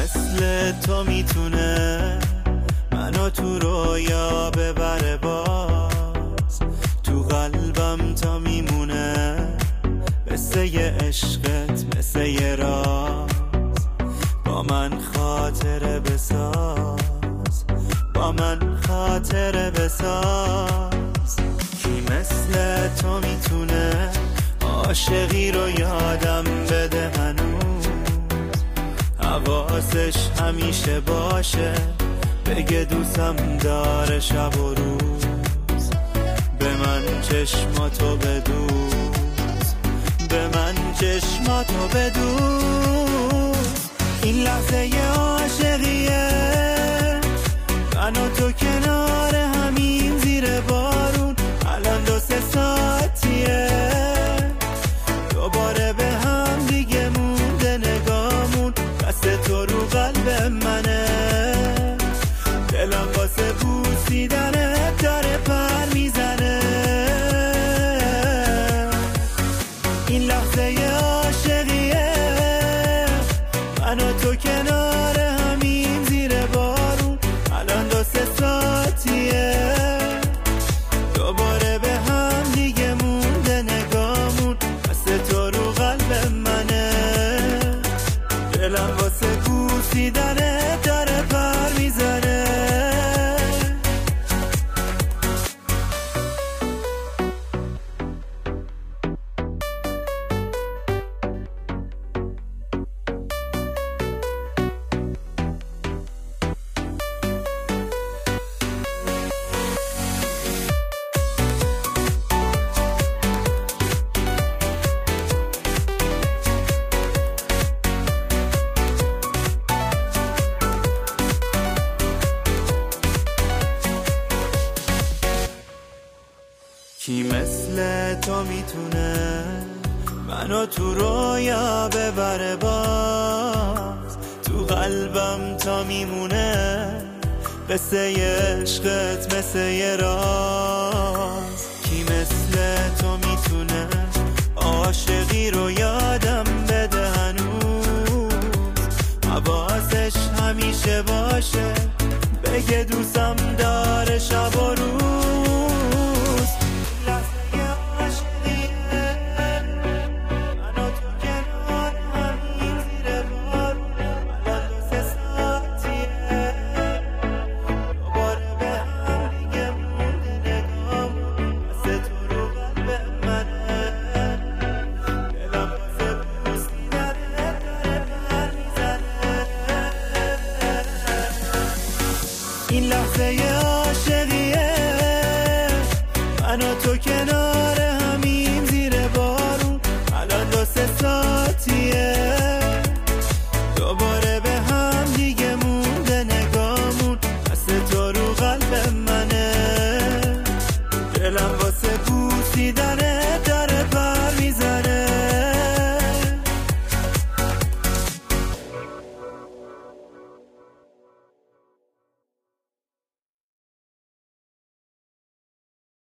مثل تو میتونه منو تو رویا ببره، باز تو قلبم تا میمونه، مثل یه عشقت مثل یه راز. با من خاطره بساز، با من خاطره بساز. کی مثل تو میتونه عاشقی رو یادم بده هنوز، حواسش همیشه باشه، بگه دوستم داره شب و روز. به من چشماتو بدوز، به من چشماتو بدوز. این لحظه ی عاشقیه، من و تو کنار همین زیر بارون. الان 2-3 ساعتیه، دوباره به هم دیگه مونده نگامون. دست تو رو قلب منه، دلم واسه بوسیدنه داره پر میزنه. این لحظه ی عاشقیه، من و تو کنار همین زیر بارون. الان 2-3 ساعتیه، دوباره به هم دیگه مونده نگامون. دست تو رو قلب منه، دلم واسه بوسیدنه داره پر میزنه. کی مثل تو میتونه منو تو رویا ببره، باز تو قلبم تا میمونه، قصه ی عشقت مثل یه راز. کی مثل تو میتونه عاشقی رو یادم بده هنوز، حواسش همیشه باشه، بگه دوستم داره شب و روز. این لحظه